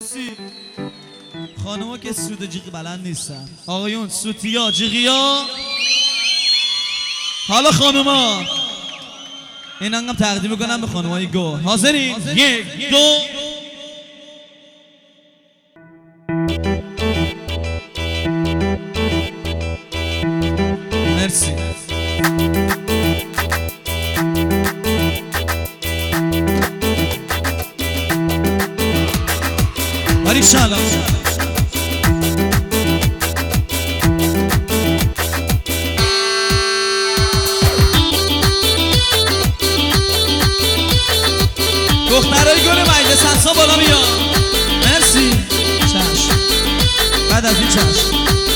مرسی. خانوما که سود جیغ بلند نیستن، آقایون سوتیا جیغیا. حالا خانوما این انقم تقدیم کنم به خانومای گل. حاضرین؟ یک دو. مرسی. باریکالله. دخترای گل مجلس همسا بالا بیان. مرسی. چشم. بعد از این چشم.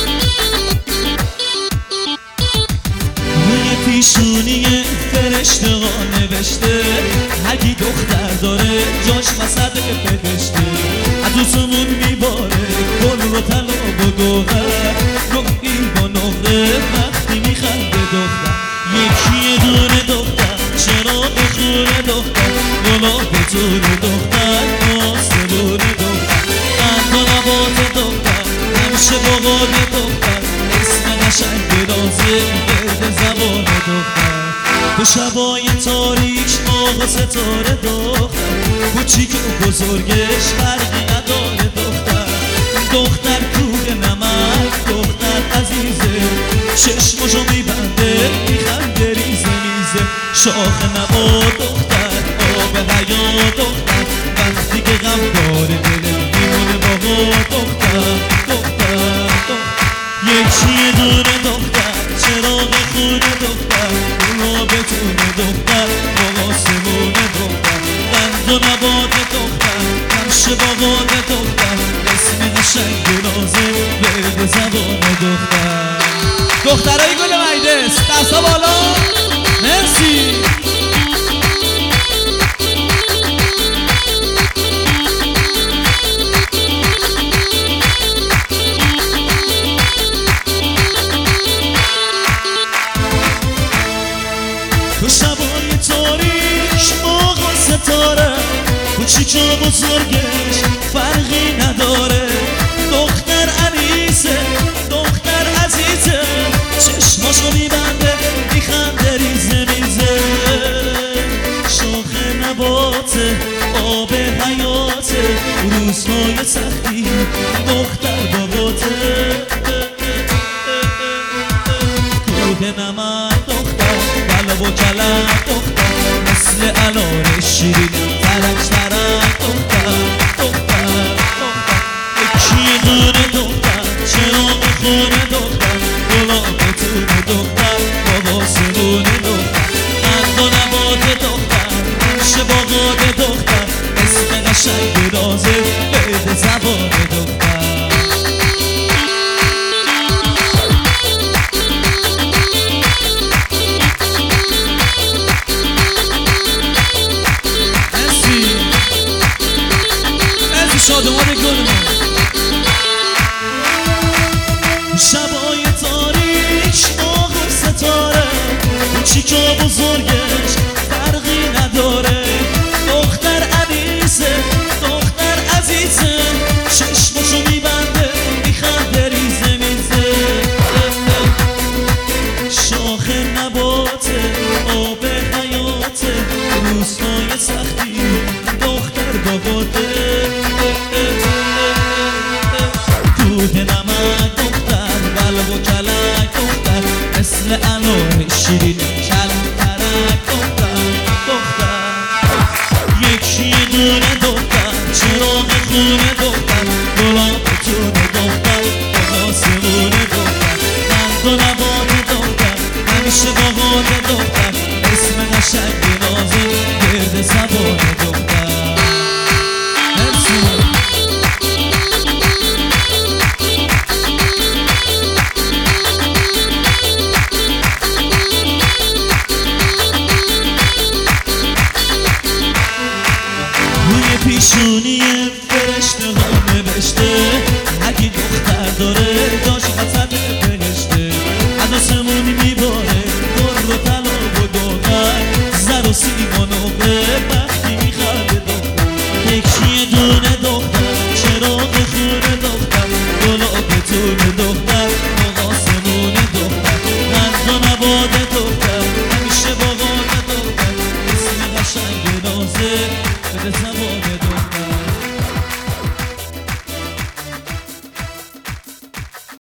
روی پیشونی فرشته ها نوشته هرکی دختر داره جاش وسط بهشته. از دوستمون میباره گل رو طلا و گوهر، نقی با نقره وقتی میخنده دختر. یکی دونه دختر چراغ خونه دختر، گلاب تور دختر آسمون دختر، قند و نبات دختر همیشه باقاد دختر، اسم قشنگ رازه گرد زبان دختر. تو شبای تاریک آقا ستاره دختر، کوچیک و بزرگش فرقی نداره دختر. دختر کوه نمک دختر عزیزه، چشمشو میبنده میخنده ریزه میزه. شاخ نبات دختر آب حیا دختر، وقتی که غم داره دلت میمونه باقا دختر. دختر یکی دونه دختر چراغ خونه دختر، اونا بتونه دختر با آسمون دختر. قند و نبات دختر همیشه باقاد دختر، اسم قشنگ نازه ورد زبان دختر. دخترای گل مجلس دستا بالا. مرسی. تو شبای تاریک ماه و ستاره، کوچیک و بزرگش فرقی نداره. دختر عریسه دختر عزیزه، چشماشو میبنده میخنده ریزه میزه. شاخ نباته آب حیاته، روزهای سختی دختر باباته. کوه نمک دختر بلا و کلک دختر، مثل انار شیرین ترک ترک دختر. دختر یکی دونه دختر چراغ خونه دختر، گلاب تون دختر با آسمون دختر. قند و نبات دختر همیشه باقاد دختر، اسم قشنگ رازه ورد زبان دختر. شادمان گلمان. شبای تاریک ماه و ستاره، کوچیک و بزرگش فرقی نداره. دختر عریسه دختر عزیزه، چشمشو میبنده میخنده ریزه میزه. شاخ نباته آب حیاته، روزهای سختی دختر باباته. کوه نمک دختر بلا و کلک دختر، مثل انار شیرین کلک ترک دختر. دختر یکی دونه دختر چراغ خونه دختر، گلاب تون دختر با آسمون دختر. قند و نبات دختر همیشه باقاد دختر، اسم قشنگ نازه گرد زبان دختر. پیشونی فرشته ها نوشته هرکی دختر داره جاش وسط بهشته. از آسمون میباره گل و طلا و گوهر، زر و سیم و نقره وقتی میخنده دختر. یکی دونه دختر چرا به زبان